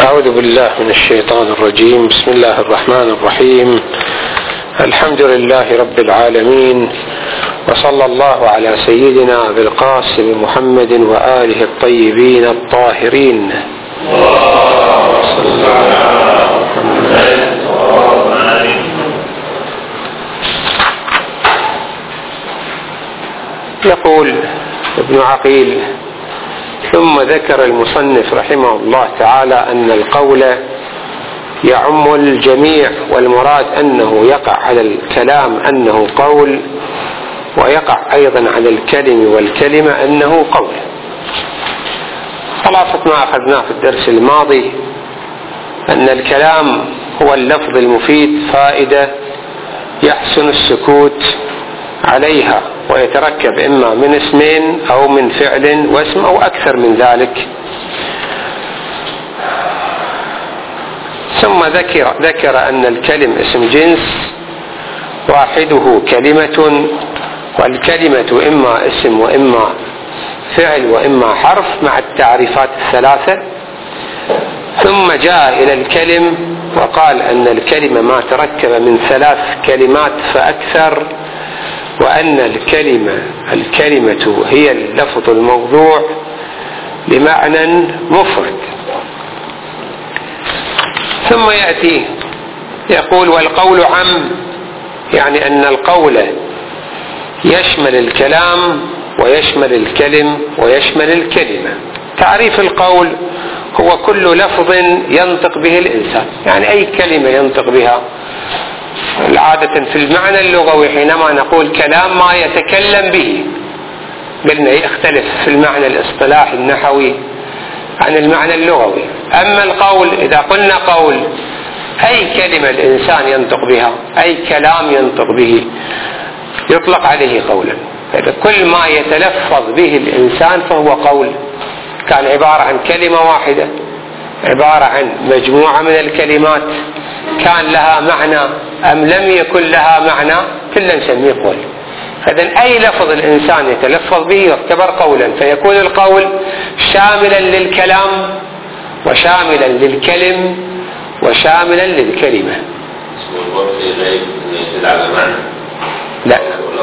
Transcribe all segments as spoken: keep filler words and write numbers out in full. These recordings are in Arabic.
أعوذ بالله من الشيطان الرجيم. بسم الله الرحمن الرحيم. الحمد لله رب العالمين، وصلى الله على سيدنا أبي القاسم محمد وآله الطيبين الطاهرين. يقول ابن عقيل: ثم ذكر المصنف رحمه الله تعالى أن القول يعم الجميع، والمراد أنه يقع على الكلام أنه قول، ويقع أيضا على الكلم والكلمة أنه قول. خلاصة ما أخذناه في الدرس الماضي أن الكلام هو اللفظ المفيد فائدة يحسن السكوت عليها، ويتركب إما من اسمين أو من فعل واسم أو أكثر من ذلك. ثم ذكر, ذكر أن الكلم اسم جنس واحده كلمة، والكلمة إما اسم وإما فعل وإما حرف مع التعريفات الثلاثة. ثم جاء إلى الكلم وقال أن الكلمة ما تركب من ثلاث كلمات فأكثر، وأن الكلمة الكلمة هي اللفظ الموضوع بمعنى مفرد. ثم يأتي يقول: والقول عم، يعني أن القول يشمل الكلام ويشمل الكلم ويشمل الكلمة. تعريف القول هو كل لفظ ينطق به الإنسان، يعني أي كلمة ينطق بها. عادة في المعنى اللغوي حينما نقول كلام ما يتكلم به، قلنا يختلف في المعنى الاصطلاحي النحوي عن المعنى اللغوي. أما القول إذا قلنا قول أي كلمة الإنسان ينطق بها، أي كلام ينطق به يطلق عليه قولا. فإذا كل ما يتلفظ به الإنسان فهو قول، كان عبارة عن كلمة واحدة، عبارة عن مجموعة من الكلمات، كان لها معنى أم لم يكن لها معنى، كلا نسميه قول. فإذن أي لفظ الإنسان يتلفظ به يعتبر قولا، فيكون القول شاملا للكلام وشاملا للكلم وشاملا للكلمة. لا،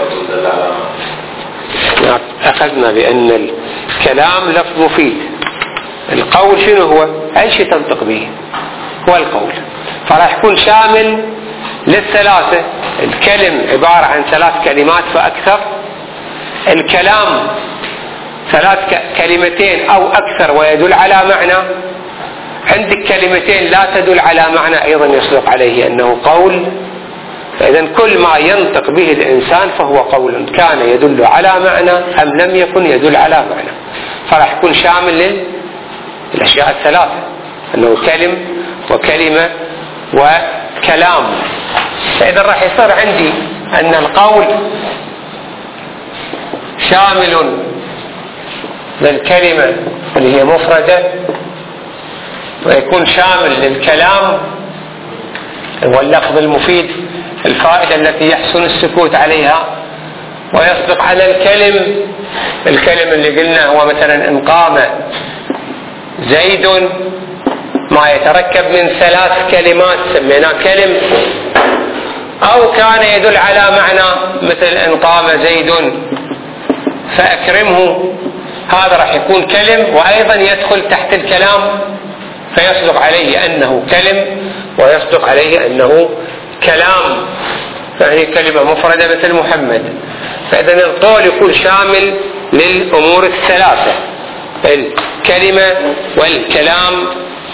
أخذنا بأن الكلام لفظ مفيد. القول شنو هو؟ أي شيء تنطق به هو القول، فراح يكون شامل للثلاثة. الكلم عبارة عن ثلاث كلمات فأكثر، الكلام ثلاث كلمتين أو أكثر ويدل على معنى، عندك كلمتين لا تدل على معنى أيضا يصدق عليه أنه قول. فإذا كل ما ينطق به الإنسان فهو قول، كان يدل على معنى أم لم يكن يدل على معنى، فراح يكون شامل للأشياء الثلاثة، أنه كلم وكلمة وكلام. فإذا راح يصير عندي أن القول شامل للكلمة اللي هي مفردة، ويكون شامل للكلام واللفظ المفيد الفائدة التي يحسن السكوت عليها، ويصدق على الكلم. الكلم اللي قلنا هو مثلا إن قام زيد، ما يتركب من ثلاث كلمات سميناه كلم، أو كان يدل على معنى مثل إن قام زيد فأكرمه، هذا راح يكون كلم وأيضا يدخل تحت الكلام، فيصدق عليه أنه كلم ويصدق عليه أنه كلام، يعني كلمة مفردة مثل محمد. فإذا القول يكون شامل للأمور الثلاثة، الكلمة والكلام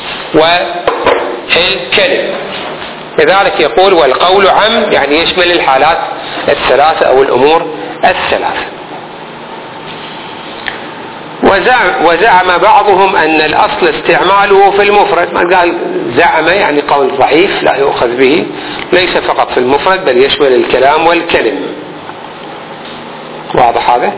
والكلم. لذلك يقول: والقول عم، يعني يشمل الحالات الثلاثة أو الأمور الثلاثة. وزعم, وزعم بعضهم أن الأصل استعماله في المفرد. ما قال زعم يعني قول ضعيف لا يؤخذ به، ليس فقط في المفرد بل يشمل الكلام والكلم. واضح هذا؟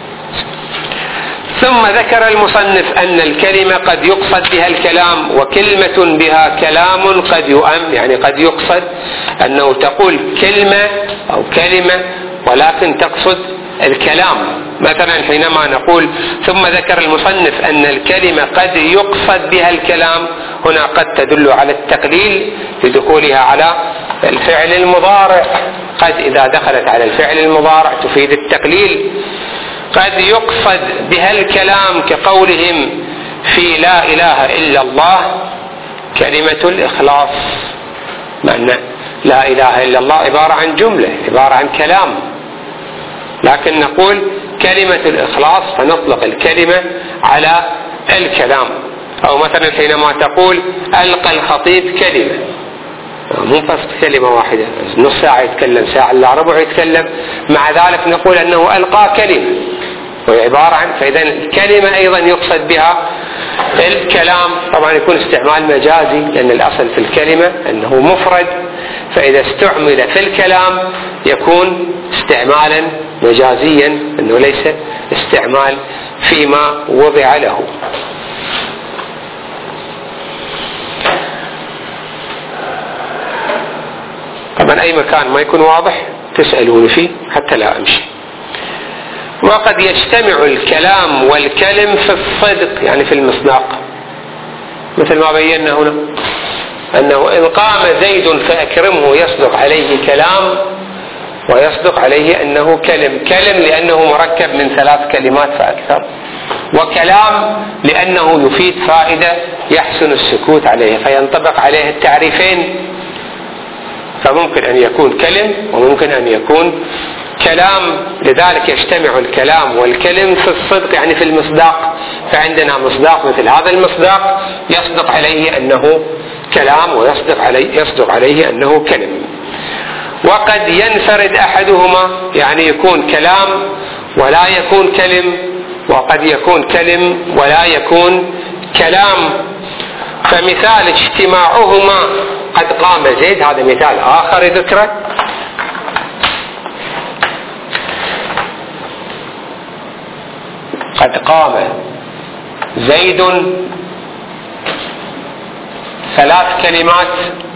ثم ذكر المصنف أن الكلمة قد يقصد بها الكلام، وكلمة بها كلام قد يؤم، يعني قد يقصد أنه تقول كلمة أو كلمة ولكن تقصد الكلام. مثلا حينما نقول ثم ذكر المصنف أن الكلمة قد يقصد بها الكلام، هنا قد تدل على التقليل لدخولها على الفعل المضارع. قد إذا دخلت على الفعل المضارع تفيد التقليل. قد يقصد بها الكلام كقولهم في لا إله إلا الله كلمة الإخلاص، معنى لا إله إلا الله عبارة عن جملة، عبارة عن كلام، لكن نقول كلمة الإخلاص فنطلق الكلمة على الكلام. أو مثلا حينما تقول ألقى الخطيب كلمة، مو بس كلمة واحدة، نص ساعة يتكلم، ساعة إلا ربع يتكلم، مع ذلك نقول أنه ألقى كلمة وهي عبارة عن، فإذا الكلمة أيضا يقصد بها الكلام. طبعا يكون استعمال مجازي لأن الأصل في الكلمة أنه مفرد، فإذا استعمل في الكلام يكون استعمالا مجازيا أنه ليس استعمال فيما وضع له. طبعا أي مكان ما يكون واضح تسألوني فيه حتى لا أمشي. وقد يجتمع الكلام والكلم في الصدق، يعني في المصداق، مثل ما بينا هنا أنه إن قام زيد فأكرمه يصدق عليه كلام ويصدق عليه أنه كلم. كلم لأنه مركب من ثلاث كلمات فأكثر، وكلام لأنه يفيد فائدة يحسن السكوت عليه فينطبق عليه التعريفين، فممكن أن يكون كلم وممكن أن يكون كلام. لذلك يجتمع الكلام والكلم في الصدق، يعني في المصداق. فعندنا مصداق مثل هذا المصداق يصدق عليه أنه كلام ويصدق عليه, يصدق عليه أنه كلم. وقد ينفرد أحدهما، يعني يكون كلام ولا يكون كلم، وقد يكون كلم ولا يكون كلام. فمثال اجتماعهما قد قام زيد، هذا مثال آخر ذكره. قد قام زيد ثلاث كلمات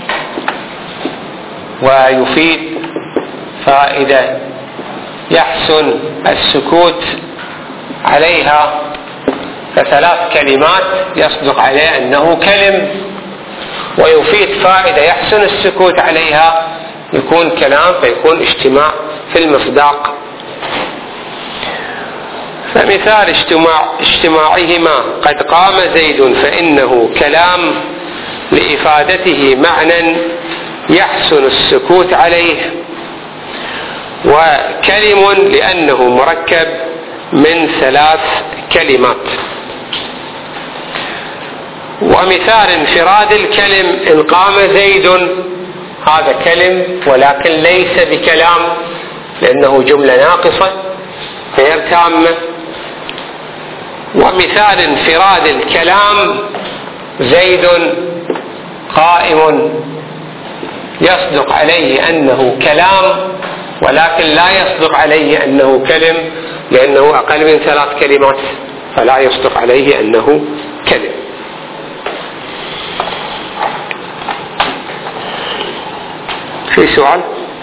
ويفيد فائدة يحسن السكوت عليها، فثلاث كلمات يصدق عليه أنه كلم، ويفيد فائدة يحسن السكوت عليها يكون كلام، فيكون اجتماع في المصداق. فمثال اجتماع اجتماعهما قد قام زيد فإنه كلام لإفادته معنى يحسن السكوت عليه، وكلم لأنه مركب من ثلاث كلمات. ومثال انفراد الكلم إن قام زيد، هذا كلم ولكن ليس بكلام لأنه جملة ناقصة غير تامة. ومثال انفراد الكلام زيد قائم يصدق عليه أنه كلام ولكن لا يصدق عليه أنه كلم لأنه أقل من ثلاث كلمات، فلا يصدق عليه أنه كلم. في سؤال؟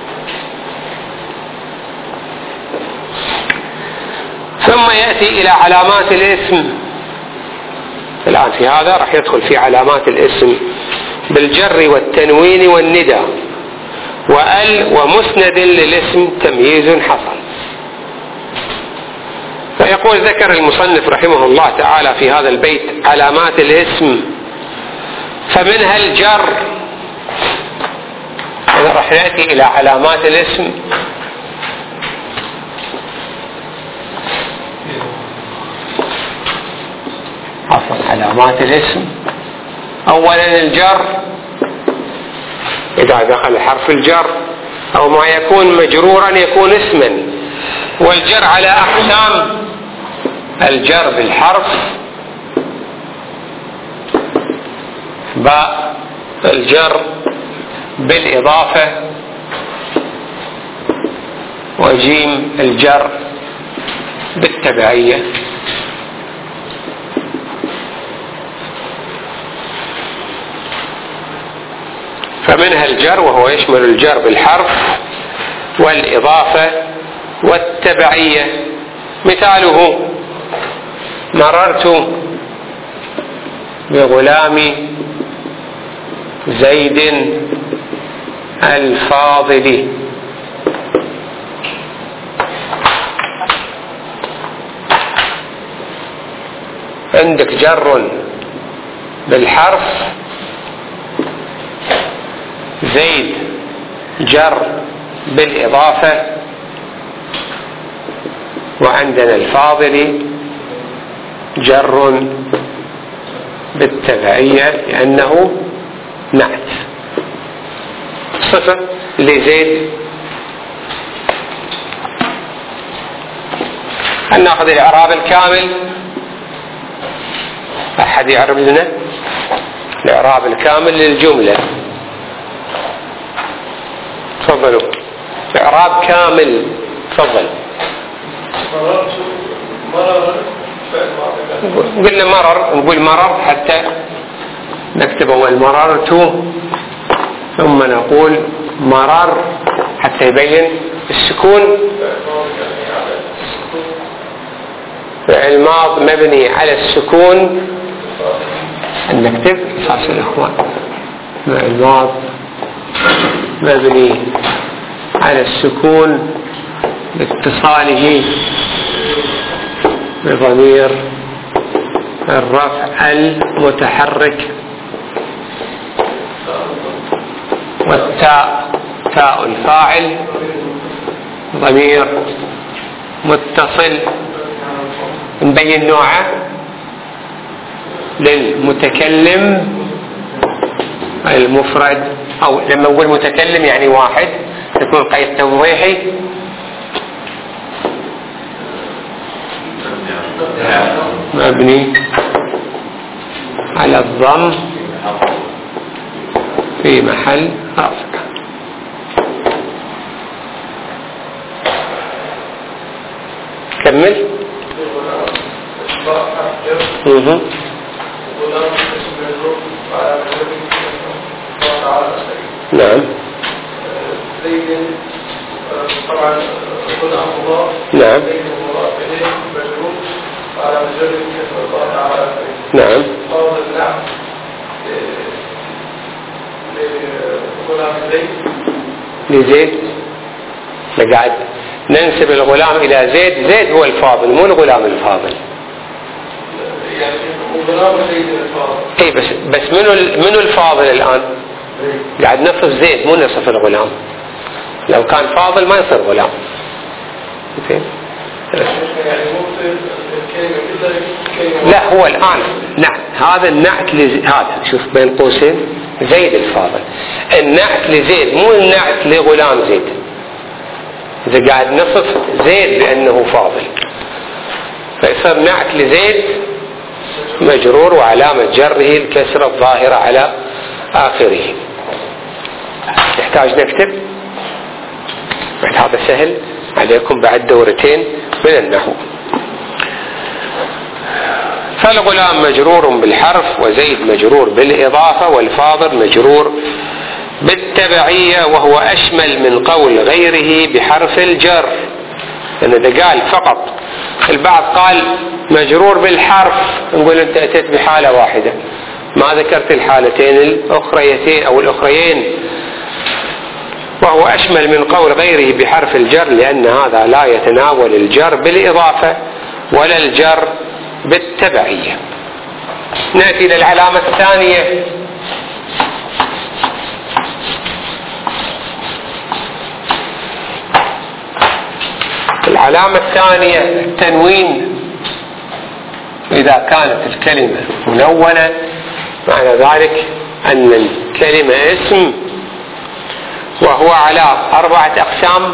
ثم يأتي إلى علامات الاسم. الآن في هذا راح يدخل في علامات الاسم بالجر والتنوين والندى، وال ومسند للاسم تمييز حصل. فيقول ذكر المصنف رحمه الله تعالى في هذا البيت علامات الاسم، فمنها الجر. راح يأتي إلى علامات الاسم عفوا علامات الاسم. أولا الجر، إذا دخل حرف الجر أو ما يكون مجرورا يكون اسما. والجر على أقسام: الجر بالحرف، باء الجر بالإضافة، وجيم الجر بالتبعية. فمنها الجر وهو يشمل الجر بالحرف والإضافة والتبعية. مثاله: مررت بغلام زيد الفاضل. عندك جر بالحرف، زيد جر بالإضافة، وعندنا الفاضل جر بالتبعية لأنه نعت. صفة لزيد. هل نأخذ الإعراب الكامل؟ أحد يعرب لنا الإعراب الكامل للجملة؟ تفضلوا. إعراب كامل. تفضل. قلنا مرر، نقول مرر حتى نكتب أول مررت، ثم نقول مرر حتى يبين السكون. فعل ماض مبني على السكون. نكتب أساس الإخوان. فعل ماض مبني على السكون لاتصاله بضمير الرفع المتحرك، والتاء تاء الفاعل ضمير متصل. نبين نوعه للمتكلم المفرد، أو لما نقول متكلم يعني واحد يكون قيد توضيحي. مبني على الضم في محل رفع. كمل. اها نعم. طبعا نعم. نعم. لزيد نقعد ننسب الغلام إلى زيد. زيد هو الفاضل مو الغلام الفاضل. اي بس بس منو منو الفاضل الآن؟ قاعد نصف زيد مو نصف الغلام. لو كان فاضل ما يصير غلام. لا هو الآن نعت. هذا النعت لزيد. هذا شوف بين قوسين زيد الفاضل. النعت لزيد مو النعت لغلام زيد. إذا قاعد نصف زيد بأنه فاضل فيصير نعت لزيد مجرور وعلامة جره الكسرة الظاهرة على آخره. يحتاج نكتب. هذا سهل عليكم بعد دورتين من النحو. فالغلام مجرور بالحرف، وزيد مجرور بالإضافة، والفاضل مجرور بالتبعية، وهو أشمل من قول غيره بحرف الجر. لأن إذا قال فقط، البعض قال مجرور بالحرف، نقول أنت أتيت بحالة واحدة ما ذكرت الحالتين الأخريتين أو الأخريين. وهو أشمل من قول غيره بحرف الجر لأن هذا لا يتناول الجر بالإضافة ولا الجر بالتبعية. نأتي للعلامة الثانية. العلامة الثانية التنوين. إذا كانت الكلمة منونة معنى ذلك أن الكلمة اسم، وهو على أربعة أقسام.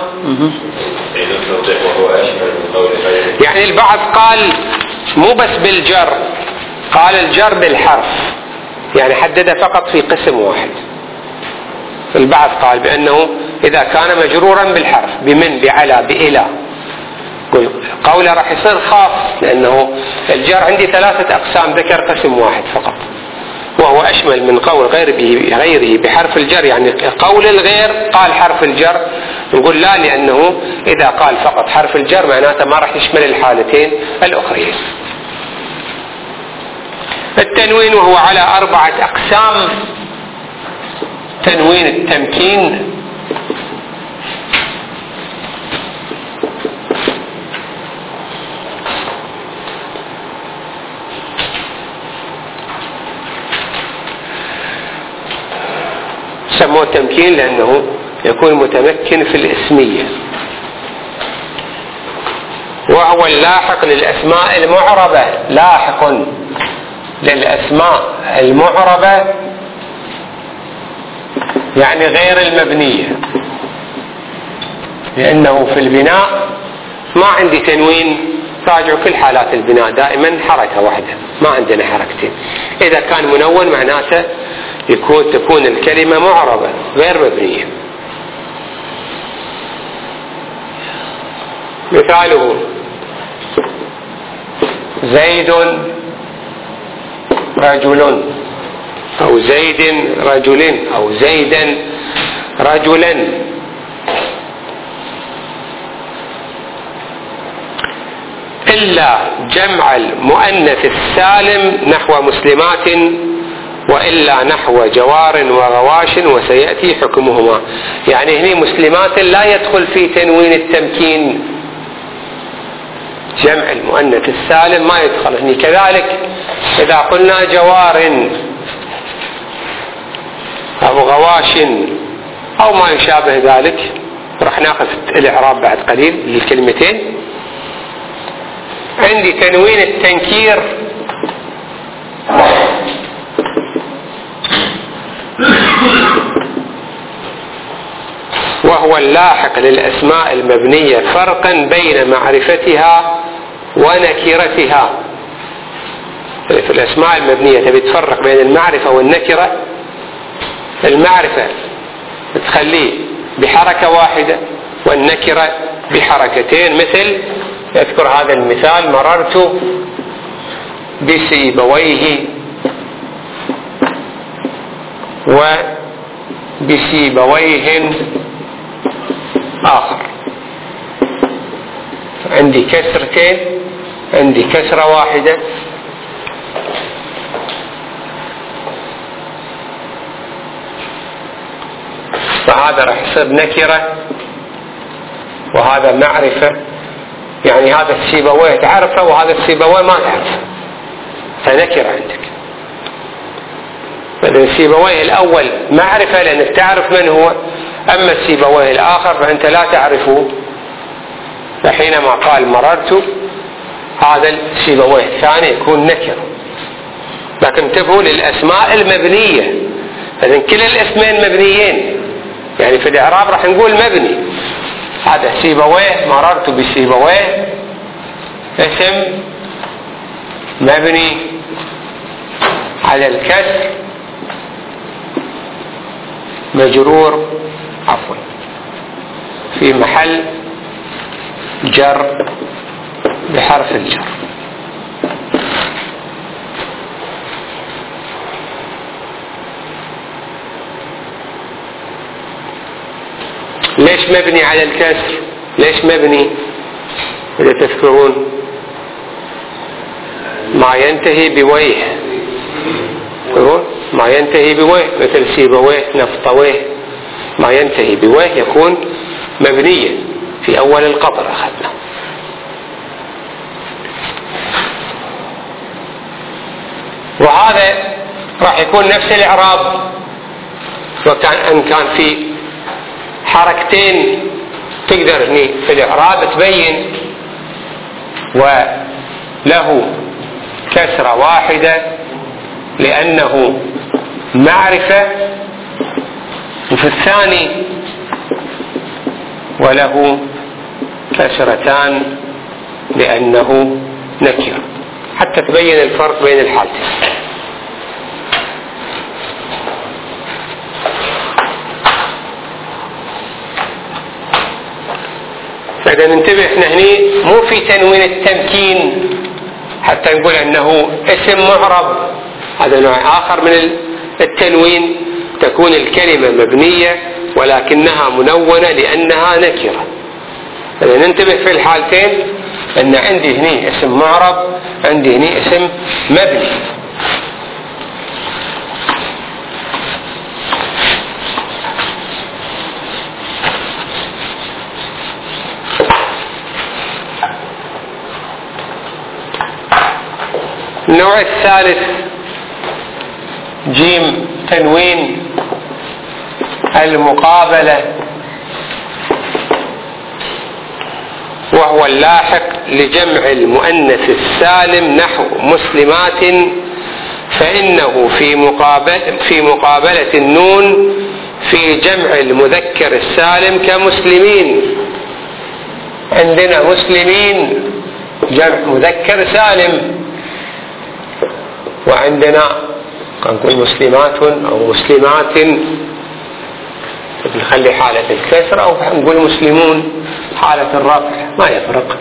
يعني البعض قال مو بس بالجر، قال الجر بالحرف، يعني حدد فقط في قسم واحد. البعض قال بأنه إذا كان مجرورا بالحرف بمن بعلى بإلى قوله راح يصير خاص، لأنه الجر عندي ثلاثة أقسام ذكر قسم واحد فقط. وهو أشمل من قول غيره غيره بحرف الجر. يعني قول الغير قال حرف الجر، نقول لا، لأنه إذا قال فقط حرف الجر معناته ما راح يشمل الحالتين الأخرين. التنوين وهو على أربعة أقسام: تنوين التمكين، سموه التمكين لأنه يكون متمكن في الاسمية، وهو اللاحق للأسماء المعربة، لاحق للأسماء المعربة يعني غير المبنية، لأنه في البناء ما عندي تنوين، راجعوا كل حالات البناء دائما حركة واحدة، ما عندنا حركتين. إذا كان منون معناته يكون تكون الكلمة معربة غير مبنية. مثاله: زيد رجل، أو زيد رجل، أو زيدا رجلا. إلا جمع المؤنث السالم نحو مسلمات، وإلا نحو جوار وغواش وسيأتي حكمهما. يعني هنا مسلمات لا يدخل في تنوين التمكين، جمع المؤنث السالم ما يدخل هنا. كذلك إذا قلنا جوار أو غواش أو ما يشابه ذلك، راح ناخذ الإعراب بعد قليل للكلمتين. عندي تنوين التنكير، وهو اللاحق للأسماء المبنية فرقا بين معرفتها ونكرتها. في الأسماء المبنية تبي تفرق بين المعرفة والنكرة، المعرفة تخليه بحركة واحدة والنكرة بحركتين. مثل يذكر هذا المثال: مررت بسيبويه وبسيبويه آخر. عندي كسرتين، عندي كسرة واحدة، فهذا راح يصير نكرة وهذا معرفة. يعني هذا السيبويه تعرفه وهذا السيبويه ما تعرفه، فنكرة عندك. فإذا السيبويه الأول معرفة لأنك تعرف من هو، أما السيبويه الآخر فأنت لا تعرفه. فحينما قال مررت، هذا السيبويه الثاني يكون نكرة. لكن انتبهوا للأسماء المبنية، فإذا كل الاسمين مبنيين، يعني في الإعراب راح نقول مبني. هذا سيبويه، مررت بسيبويه، اسم مبني على الكسر مجرور عفوا في محل جر بحرف الجر. ليش مبني على الكسر؟ ليش مبني؟ إذا تذكرون ما ينتهي بويه، تذكرون ما ينتهي بويه، مثل سيبويه، نفطويه، ما ينتهي بويه يكون مبنيا في أول القطر أخذنا. وهذا راح يكون نفس الإعراب، وكان أن كان في حركتين تقدر هني في الإعراب تبين، وله كسرة واحدة لأنه معرفة، وفي الثاني وله كسرتان لأنه نكرة، حتى تبين الفرق بين الحالتين. فإذا ننتبه احنا هني مو في تنوين التمكين حتى نقول انه اسم معرب هذا نوع آخر من التنوين، تكون الكلمة مبنية ولكنها منونة لأنها نكرة. إذا ننتبه في الحالتين أن عندي هنا اسم معرب، عندي هنا اسم مبني. النوع الثالث جيم تنوين المقابلة، وهو اللاحق لجمع المؤنث السالم نحو مسلمات، فإنه في مقابلة, في مقابلة النون في جمع المذكر السالم كمسلمين. عندنا مسلمين جمع مذكر سالم، وعندنا نقول مسلمات أو مسلمات نخلي حالة الكسر، أو نقول مسلمون حالة الرفع، ما يفرق.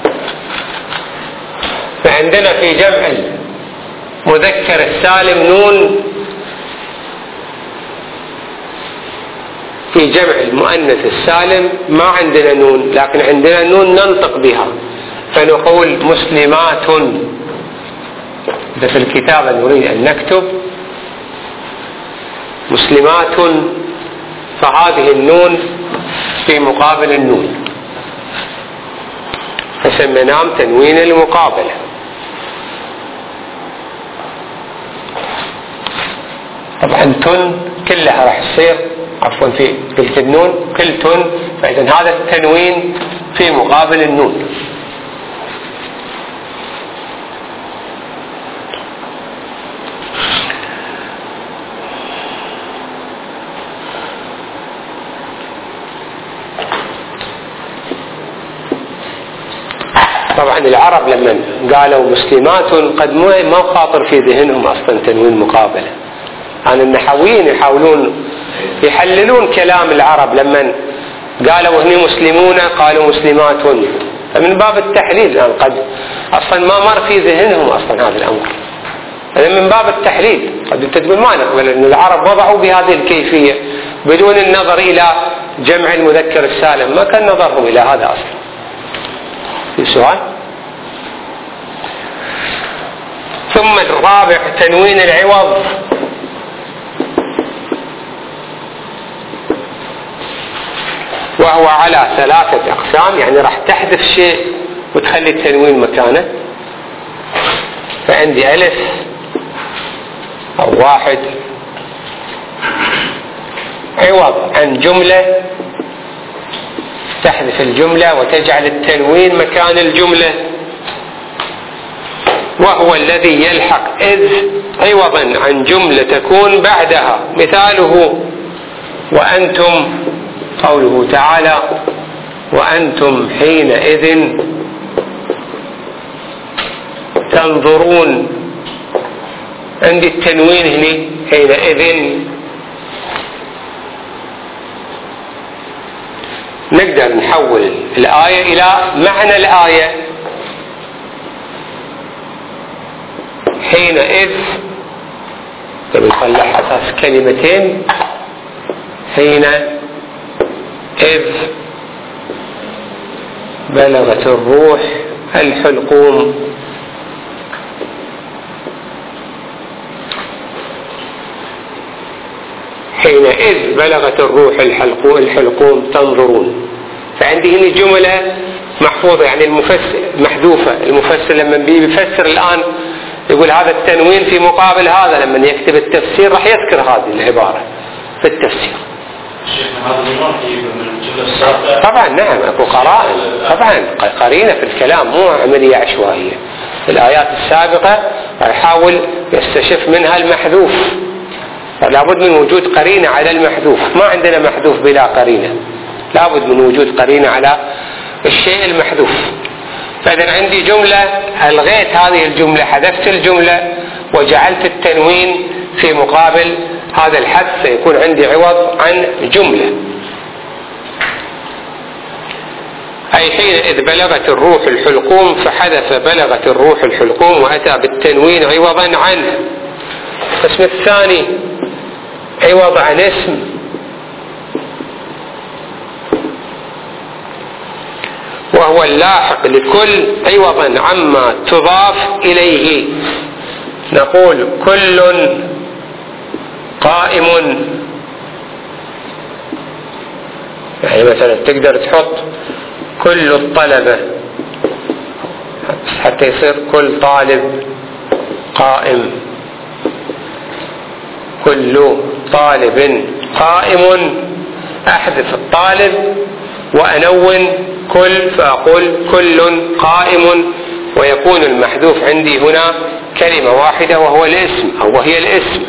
فعندنا في جمع المذكر السالم نون، في جمع المؤنث السالم ما عندنا نون، لكن عندنا نون ننطق بها، فنقول مسلمات. إذا في الكتابة نريد أن نكتب مسلمات، فهذه النون في مقابل النون، فسميناه تنوين المقابلة. طبعا تن كلها راح تصير عفوا في قلت النون كل تن، فإذا هذا التنوين في مقابل النون. طبعا العرب لما قالوا مسلمات قد ما خاطر في ذهنهم اصلا تنوين مقابله. يعني النحويين يحاولون يحللون كلام العرب، لما قالوا هني مسلمون قالوا مسلمات، فمن باب التحليل يعني قد اصلا ما مر في ذهنهم اصلا هذا الامر، هذا من باب التحليل. قد انت تقول ما نقبل ان العرب وضعوا بهذه الكيفيه بدون النظر الى جمع المذكر السالم، ما كان نظرهم الى هذا اصلا. في سؤال؟ ثم الرابع تنوين العوض، وهو على ثلاثة أقسام، يعني راح تحذف شيء وتخلي التنوين مكانه. فعندي ألف أو واحد عوض عن جملة، تحذف الجملة وتجعل التنوين مكان الجملة، وهو الذي يلحق إذ عوضا عن جملة تكون بعدها. مثاله وأنتم، قوله تعالى وأنتم حينئذ تنظرون. عندي التنوين هنا حينئذ، نقدر نحول الآية إلى معنى الآية. حينئذ نطلع أساس كلمتين، حين إذ بلغت الروح الحلقوم. حينئذ بلغت الروح الحلقوم تنظرون. فعندي هنا جملة محفوظة، يعني المفسر محذوفة. المفسر لما بيفسر الآن يقول هذا التنوين في مقابل هذا، لما يكتب التفسير راح يذكر هذه العبارة في التفسير. طبعا نعم اكو قرائن، طبعا قرينة في الكلام، مو عملية عشوائية. الآيات السابقة يحاول يستشف منها المحذوف، فلابد من وجود قرينة على المحذوف. ما عندنا محذوف بلا قرينة، لابد من وجود قرينة على الشيء المحذوف. فإذا عندي جملة ألغيت هذه الجملة، حذفت الجملة وجعلت التنوين في مقابل هذا الحذف، سيكون عندي عوض عن جملة. أي حينئذ بلغت الروح الحلقوم، فحذف بلغت الروح الحلقوم وأتى بالتنوين عوضا عنه. القسم الثاني عوض عن اسم، وهو اللاحق لكل عوضا عما تضاف إليه. نقول كل قائم، يعني مثلا تقدر تحط كل الطلبة حتى يصير كل طالب قائم، كل طالب قائم، أحذف الطالب وأنون كل فأقول كل قائم، ويكون المحذوف عندي هنا كلمة واحدة وهو الاسم أو وهي الاسم.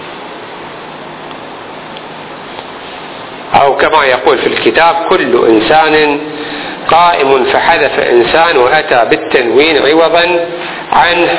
أو كما يقول في الكتاب كل إنسان قائم، فحذف إنسان وأتى بالتنوين عوضا عنه.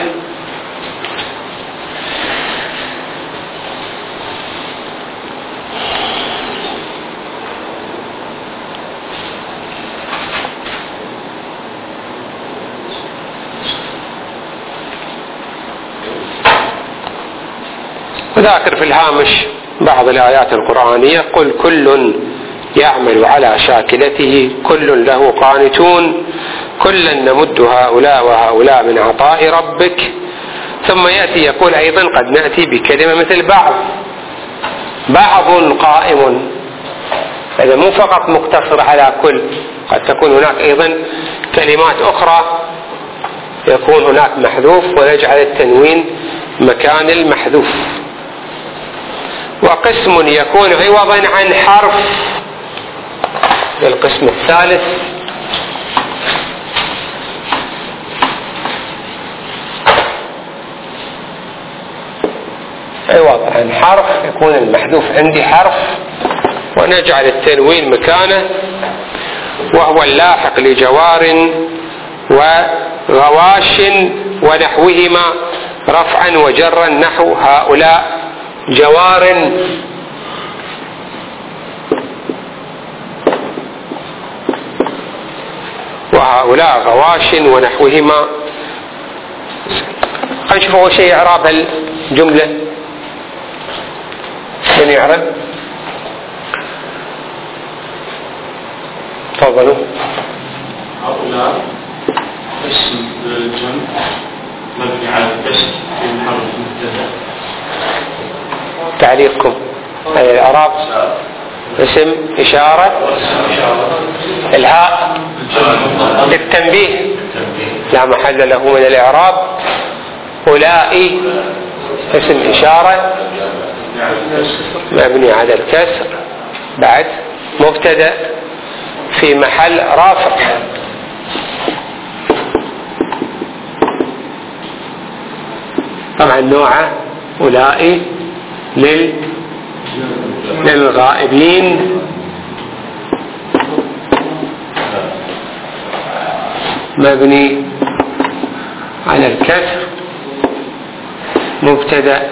وذاكر في الهامش بعض الآيات القرآنية: قل كل يعمل على شاكلته كل له قانتون كلا نمد هؤلاء وهؤلاء من عطاء ربك. ثم يأتي يقول أيضا: قد نأتي بكلمة مثل بعض، بعض قائم، هذا مو فقط مقتصر على كل، قد تكون هناك أيضا كلمات أخرى يكون هناك محذوف ونجعل التنوين مكان المحذوف. وقسم يكون عوضا عن حرف، القسم الثالث عوض عن حرف، يكون المحذوف عندي حرف ونجعل التنوين مكانه، وهو اللاحق لجوار وغواش ونحوهما رفعا وجرا، نحو هؤلاء جوار وهؤلاء غواش ونحوهما. خلينا نشوف أول شيء إعراب الجملة. من يعرب؟ تفضلوا. هؤلاء اسم الجمع مبني على الكسر في محل مبتدأ. تعليقكم على الإعراب. اسم إشارة، الهاء للتنبيه لا محل له من الإعراب. أولئك اسم إشارة مبني على الكسر، بعد مبتدأ في محل رافع. طبعا نوعه أولئك لل للغائبين، مبني على الكسر، مبتدأ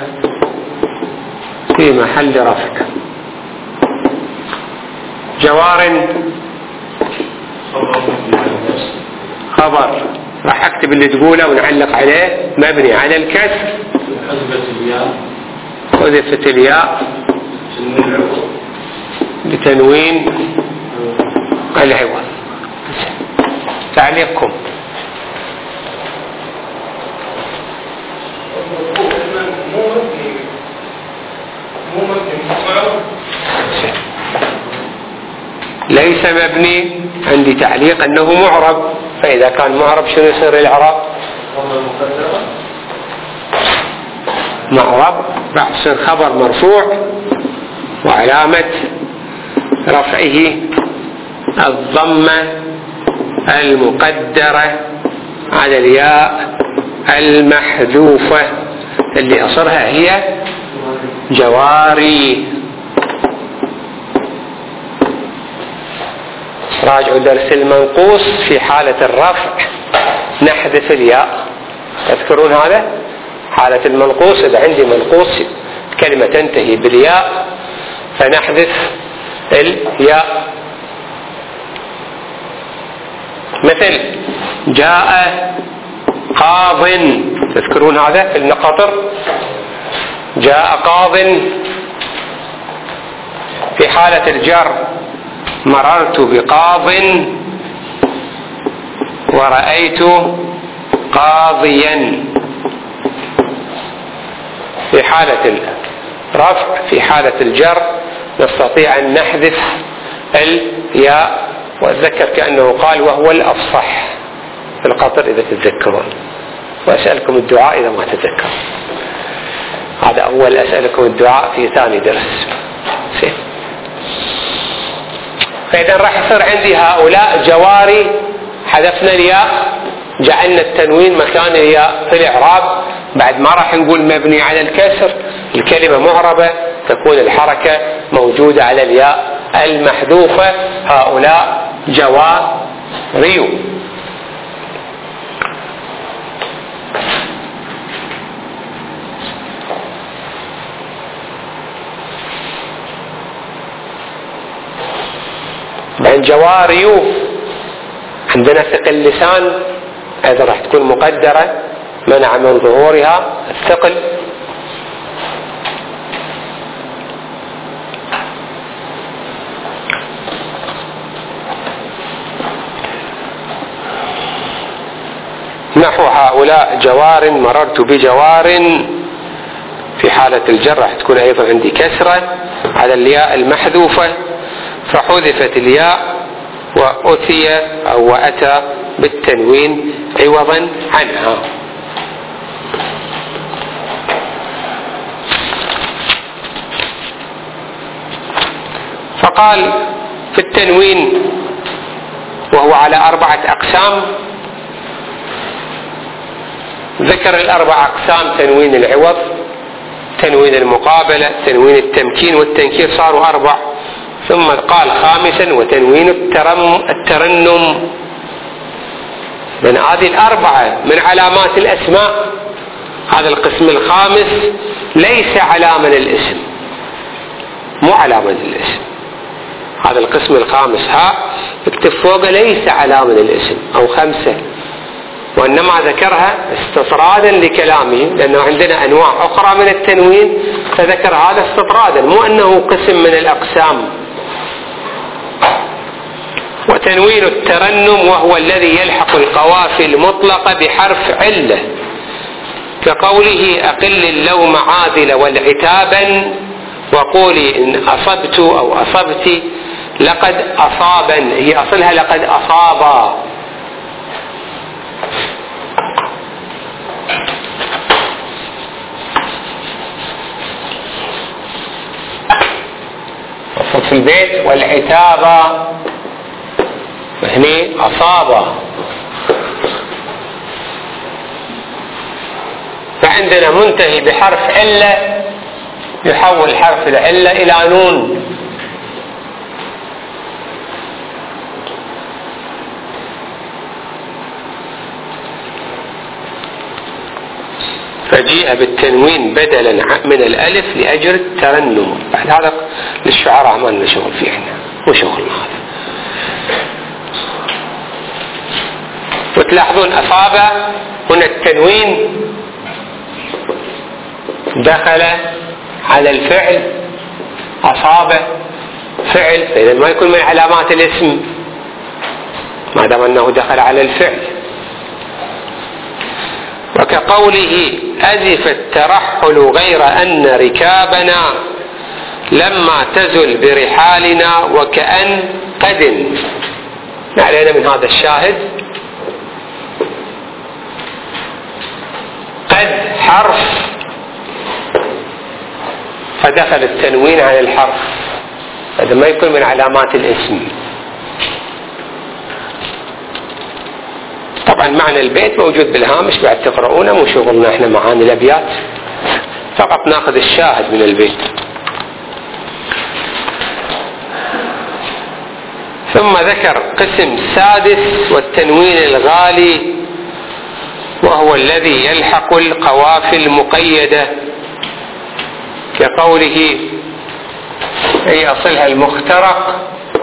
في محل رفع. جوار خبر، راح اكتب اللي تقوله ونعلق عليه، مبني على الكسر، حذفت الياء بتنوين العوض. تعليقكم. ليس مبني، عندي تعليق أنه معرب، فإذا كان معرب شنو يصير الإعراب؟ معرب راح يصير خبر مرفوع وعلامة رفعه الضمة المقدرة على الياء المحذوفة اللي أصلها هي جواري. راجعوا درس المنقوص في حالة الرفع نحذف الياء، تذكرون هذا؟ حالة المنقوص إذا عندي منقوص كلمة تنتهي بالياء فنحذف الياء، مثل جاء قاض، تذكرون هذا في النقطر؟ جاء قاض. في حالة الجر مررت بقاض ورأيت قاضيا. في حالة الرفع في حالة الجر نستطيع أن نحذف الياء، وأتذكر كأنه قال وهو الأفصح في القطر إذا تتذكرون، وأسألكم الدعاء إذا ما تتذكر. هذا أول أسألكم الدعاء في ثاني درس. فإذا راح يصير عندي هؤلاء جواري، حذفنا الياء جعلنا التنوين مكان الياء في الإعراب. بعد ما راح نقول مبني على الكسر، الكلمة معربة تكون الحركة موجودة على الياء المحذوفة. هؤلاء جواري. بعد جواري عندنا ثقل اللسان أيضا راح تكون مقدرة، منع من ظهورها الثقل. نحو هؤلاء جوار مررت بجوار. في حالة الجر راح تكون أيضا عندي كسرة على الياء المحذوفة، فحذفت الياء وأتي أو وأتى بالتنوين عوضا عنها. فقال في التنوين وهو على أربعة أقسام، ذكر الأربع أقسام: تنوين العوض، تنوين المقابلة، تنوين التمكين والتنكير، صاروا أربع. ثم قال خامسا وتنوين الترنم. من هذه الأربعة من علامات الأسماء. هذا القسم الخامس ليس علامة للاسم، مو علامة للاسم. هذا القسم الخامس ها اكتب فوقه ليس علامة للاسم أو خمسة، وإنما ذكرها استطرادا لكلامه، لأنه عندنا أنواع أخرى من التنوين فذكر هذا استطرادا، مو أنه قسم من الأقسام. وتنوين الترنم وهو الذي يلحق القوافي المطلقة بحرف علة، كقوله أقل اللوم عاذل والعتابا، وقولي إن أصبت أو أصبت لقد أصابا، هي أصلها لقد أصابا. في البيت والعتابة هني أصابة. فعندنا منتهي بحرف علة يحول حرف العلة إلى نون. فجيء بالتنوين بدلا من الألف لأجل الترنم. بعد هذا للشعراء عملنا شغل فيه احنا وشغلنا هذا. وتلاحظون أصاب هنا التنوين دخل على الفعل، أصاب فعل، فإذا ما يكون من علامات الاسم ما دام أنه دخل على الفعل. وكقوله أزف الترحل غير أن ركابنا لما تزل برحالنا وكأن قد. علينا من هذا الشاهد قد حرف فدخل التنوين على الحرف، هذا ما يكون من علامات الاسم. طبعا معنى البيت موجود بالهامش بعد تقرؤونه، مو شغلنا احنا معاني الابيات، فقط ناخذ الشاهد من البيت. ثم ذكر قسم سادس والتنوين الغالي، وهو الذي يلحق القوافي المقيدة، كقوله أي أصلها المخترق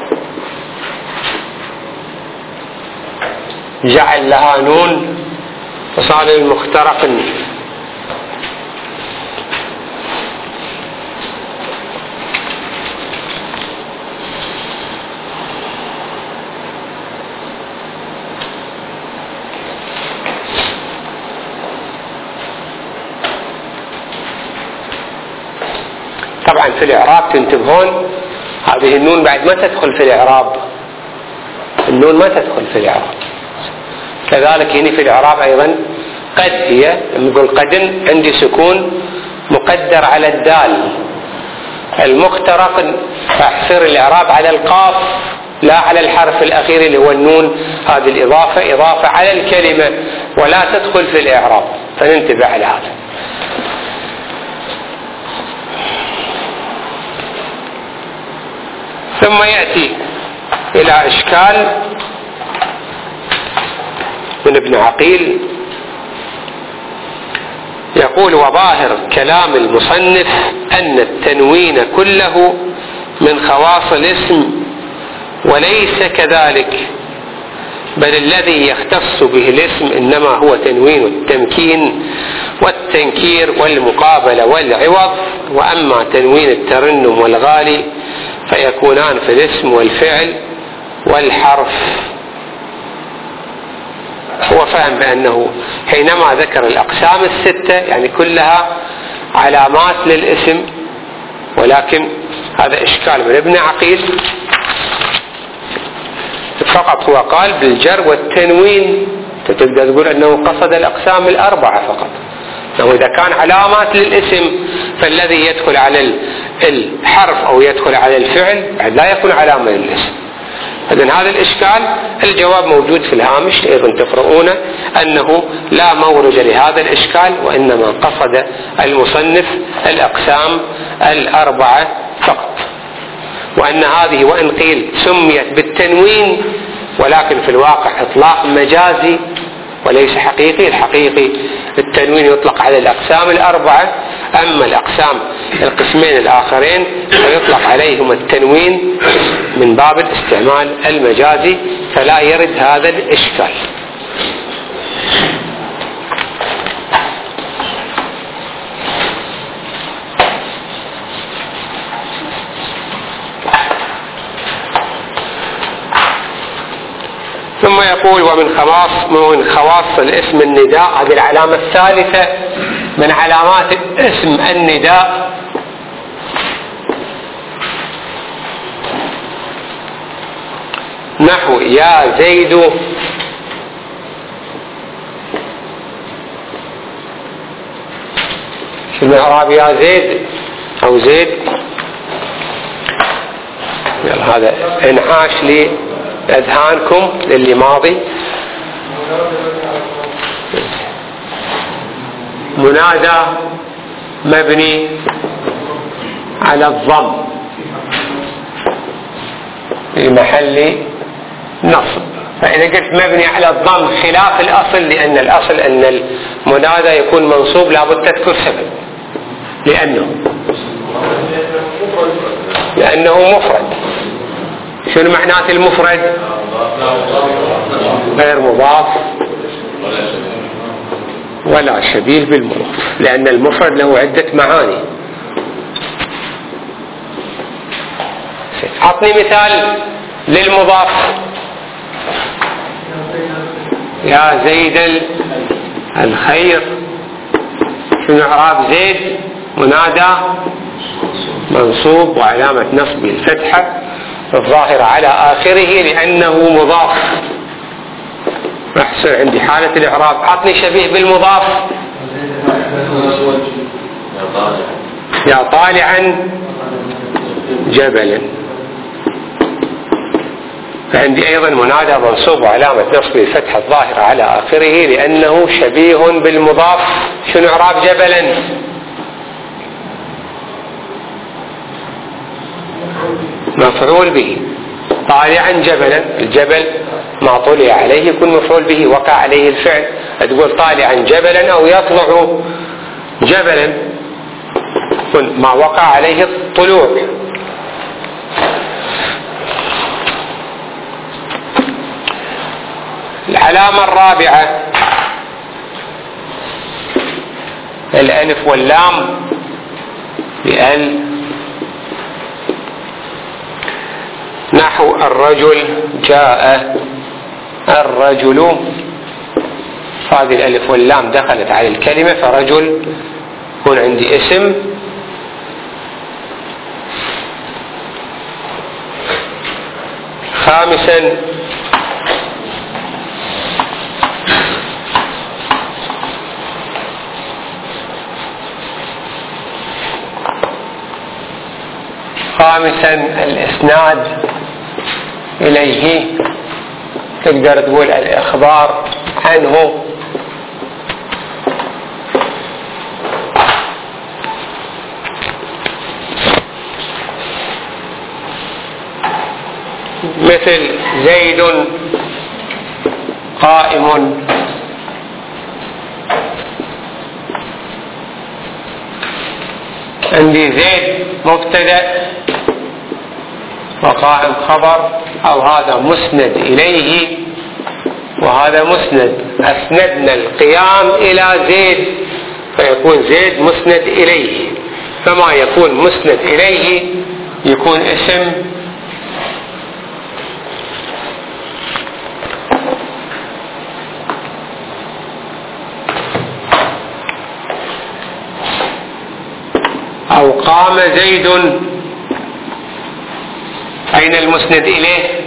جعل لها نون وصار المخترق. الآن في الإعراب تنتبهون هذه النون بعد ما تدخل في الإعراب، النون ما تدخل في الإعراب. كذلك هنا في الإعراب أيضا قد هي لما نقول قد عندي سكون مقدر على الدال المخترق، فأحصر الإعراب على القاف لا على الحرف الأخير اللي هو النون. هذه الإضافة إضافة على الكلمة ولا تدخل في الإعراب، فننتبه على هذا. ثم يأتي إلى إشكال من ابن عقيل يقول: وظاهر كلام المصنف أن التنوين كله من خواص الاسم وليس كذلك، بل الذي يختص به الاسم إنما هو تنوين التمكين والتنكير والمقابلة والعوض، وأما تنوين الترنم والغالي فيكونان في الاسم والفعل والحرف. هو فهم بأنه حينما ذكر الأقسام الستة يعني كلها علامات للاسم، ولكن هذا إشكال من ابن عقيل، فقط هو قال بالجر والتنوين. تقدر تقول أنه قصد الأقسام الأربعة فقط، أنه إذا كان علامات للاسم فالذي يدخل على الحرف أو يدخل على الفعل لا يكون علامة للاسم. إذن هذا الإشكال الجواب موجود في الهامش أيضا تقرؤون أنه لا مورد لهذا الإشكال، وإنما قصد المصنف الأقسام الأربعة فقط، وأن هذه وإن قيل سميت بالتنوين ولكن في الواقع إطلاق مجازي وليس حقيقي. الحقيقي التنوين يطلق على الأقسام الأربعة، أما الأقسام القسمين الآخرين فيطلق عليهم التنوين من باب الاستعمال المجازي، فلا يرد هذا الإشكال. ثم يقول: ومن خواص من خواص الاسم النداء. هذه العلامة الثالثة من علامات اسم النداء، نحو يا زيد في المعراب يا زيد أو زيد. هذا انعاش لأذهانكم للي ماضي. منادى مبني على الضم في محل نصب، فإذا قلت مبني على الضم خلاف الأصل، لأن الأصل أن المنادى يكون منصوب لابد تذكر سبب، لأنه لأنه مفرد. شنو معنات المفرد؟ غير مضاف ولا شبيه بالمضاف، لأن المفرد له عدة معاني. أعطني مثال للمضاف. يا زيد الخير. شنو إعراب زيد؟ منادى منصوب وعلامة نصبه الفتحة الظاهرة على آخره لأنه مضاف. أحسن عندي حالة الإعراب. أعطني شبيه بالمضاف. يا طالعا جبلا. فعندي أيضا منادى منصوب وعلامة نصبه الفتحة الظاهرة على آخره لأنه شبيه بالمضاف. شنو إعراب جبلا؟ مفعول به. طالعا جبلا، الجبل ما طلع عليه يكون مفعول به، وقع عليه الفعل. تقول طالعا جبلا أو يطلع جبلا، ما وقع عليه الطلوع. العلامة الرابعة الألف واللام بأل، نحو الرجل جاء الرجل. هذه الألف واللام دخلت على الكلمة، فرجل يكون عندي اسم خامسا خامسا الإسناد إليه، تقدر تقول الإخبار عنه. مثل زيد قائم، عندي زيد مبتدأ وقائم خبر، أو هذا مسند إليه وهذا مسند، أسندنا القيام إلى زيد فيكون زيد مسند إليه، فما يكون مسند إليه يكون اسم أو قام زيد. أين المسند إليه؟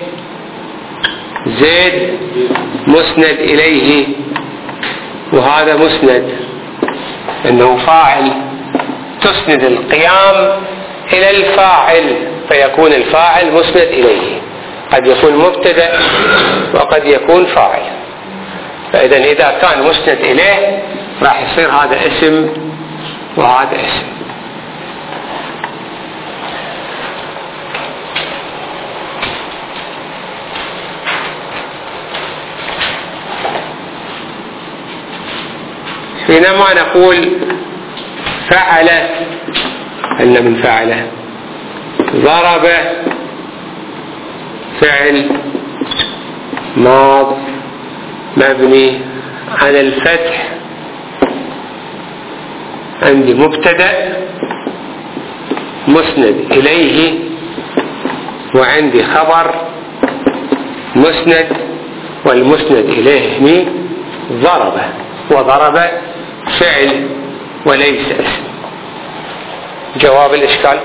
زيد مسند إليه وهذا مسند، إنه فاعل، تسند القيام إلى الفاعل فيكون الفاعل مسند إليه، قد يكون مبتدأ وقد يكون فاعل. فإذا إذا كان مسند إليه راح يصير هذا اسم وهذا اسم. حينما نقول فعل، أن من فعله ضرب فعل ماض مبني على الفتح، عندي مبتدأ مسند إليه وعندي خبر مسند، والمسند إليه هنا ضرب، وضرب فعل وليس اسم. جواب الإشكال؟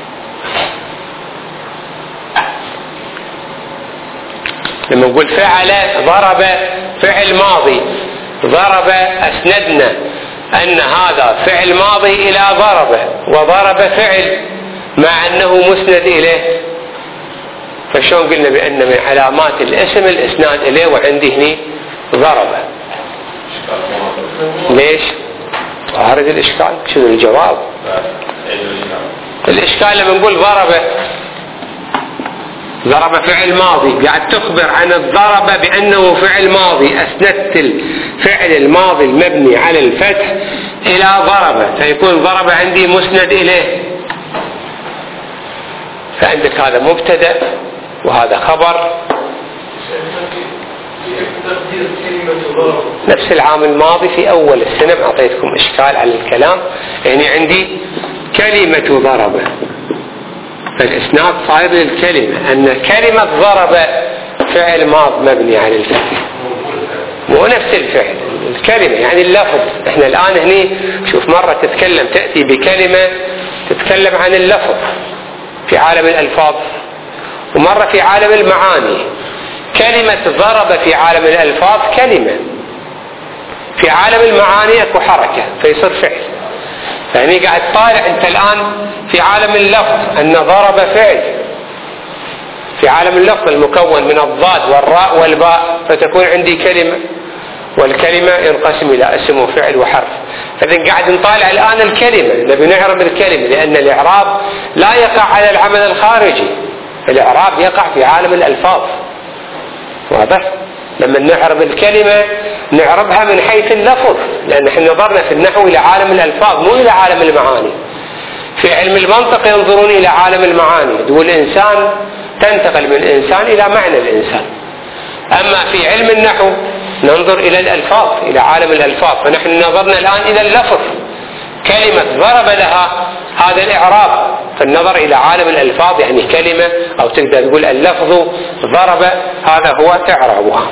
لما نقول فعل ضرب فعل ماضي، ضرب أسندنا أن هذا فعل ماضي إلى ضرب، وضرب فعل مع أنه مسند إليه، فشون قلنا بأن من علامات الاسم الإسناد إليه وعندي هنا ضرب؟ ليش؟ عارض الإشكال. شنو الجواب؟ الإشكال لما نقول ضرب، ضرب فعل ماضي، قاعد تخبر عن الضرب بأنه فعل ماضي، أسندت الفعل الماضي المبني على الفتح إلى ضرب، فيكون ضرب عندي مسند إليه. فعندك هذا مبتدأ وهذا خبر، نفس العام الماضي في أول السنة أعطيتكم إشكال على الكلام، يعني عندي كلمة ضرب، فالإسناد صاير للكلمة، أن كلمة ضرب فعل ماض مبني على الفتح، مو نفس الفعل، الكلمة يعني اللفظ. احنا الآن هني شوف مرة تتكلم تأتي بكلمة تتكلم عن اللفظ في عالم الألفاظ، ومرة في عالم المعاني. كلمة ضرب في عالم الألفاظ كلمة، في عالم المعاني اكو حركة فيصير فعل. فهني قاعد طالع انت الآن في عالم اللفظ أن ضرب فعل، في عالم اللفظ المكون من الضاد والراء والباء، فتكون عندي كلمة، والكلمة ينقسم إلى اسم وفعل وحرف. فإذن قاعد نطالع الآن الكلمة، نبي نعرب الكلمة، لأن الإعراب لا يقع على العمل الخارجي، الإعراب يقع في عالم الألفاظ. واضح؟ لما نعرب الكلمة نعربها من حيث اللفظ، لأن احنا نظرنا في النحو إلى عالم الألفاظ مو إلى عالم المعاني. في علم المنطق ينظرون إلى عالم المعاني، تقول إنسان تنتقل من إنسان إلى معنى الإنسان. أما في علم النحو ننظر إلى الألفاظ، إلى عالم الألفاظ، فنحن نظرنا الآن إلى اللفظ. كلمة ضرب لها هذا الإعراب، فالنظر إلى عالم الألفاظ يعني كلمة، أو تقدر تقول اللفظ ضرب، هذا هو إعرابها.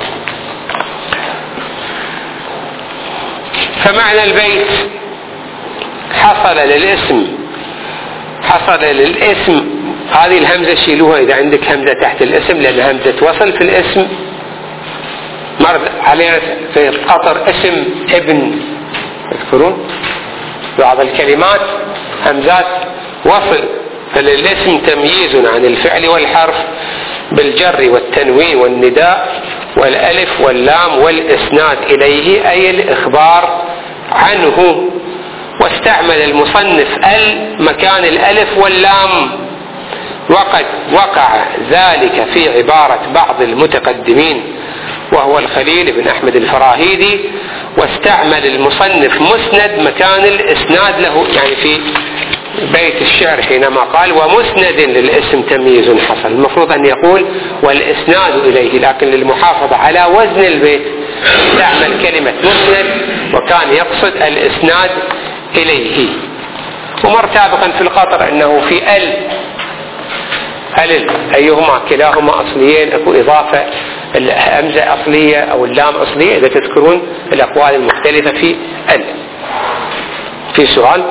فمعنى البيت حصل للاسم حصل للاسم هذه الهمزة شيلوها إذا عندك همزة تحت الاسم، لأن همزة وصل في الاسم مر علينا في القطر اسم ابن، تذكرون بعض الكلمات همزات وصل، فللاسم تمييز عن الفعل والحرف بالجر والتنوين والنداء والألف واللام والإسناد إليه، أي الإخبار عنه. واستعمل المصنف ال مكان الألف واللام، وقد وقع ذلك في عبارة بعض المتقدمين وهو الخليل بن أحمد الفراهيدي، واستعمل المصنف مسند مكان الإسناد له، يعني في بيت الشعر حينما قال ومسند للاسم تمييز حصل، المفروض أن يقول والإسناد إليه، لكن للمحافظة على وزن البيت استعمل كلمة مسند وكان يقصد الإسناد إليه. ومر سابقا في القطر أنه في ال ال أيهما كلاهما أصليين، أكو إضافة الهمزة أصلية أو اللام أصلية، إذا تذكرون الأقوال المختلفة في ال. في سؤال؟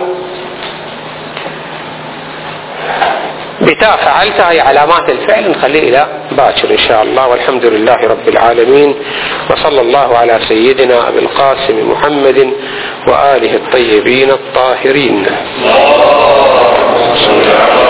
بتاء فعلت هي علامات الفعل، نخليه إلى باكر إن شاء الله. والحمد لله رب العالمين، وصلى الله على سيدنا أبي القاسم محمد وآله الطيبين الطاهرين.